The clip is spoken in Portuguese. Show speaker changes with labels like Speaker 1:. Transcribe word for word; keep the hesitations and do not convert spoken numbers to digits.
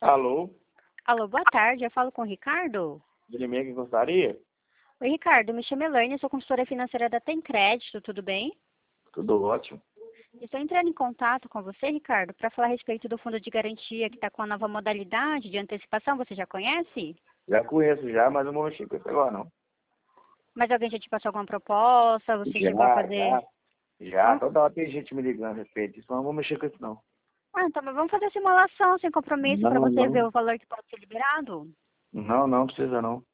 Speaker 1: Alô?
Speaker 2: Alô, boa tarde. Eu falo com o Ricardo?
Speaker 1: De mim que gostaria?
Speaker 2: Oi, Ricardo. Me chamo Elaine, sou consultora financeira da Tem Crédito, tudo bem?
Speaker 1: Tudo ótimo.
Speaker 2: Estou entrando em contato com você, Ricardo, para falar a respeito do fundo de garantia que está com a nova modalidade de antecipação. Você já conhece?
Speaker 1: Já conheço já, mas não vou mexer com isso agora não.
Speaker 2: Mas alguém já te passou alguma proposta? Você
Speaker 1: Já,
Speaker 2: chegou a fazer...
Speaker 1: já. Já,
Speaker 2: Hã?
Speaker 1: toda hora tem gente me ligando a respeito disso, mas não vou mexer com isso não.
Speaker 2: Ah, então mas vamos fazer simulação sem compromisso para
Speaker 1: Não,
Speaker 2: você ver
Speaker 1: não.
Speaker 2: o valor que pode ser liberado?
Speaker 1: Não, não precisa não.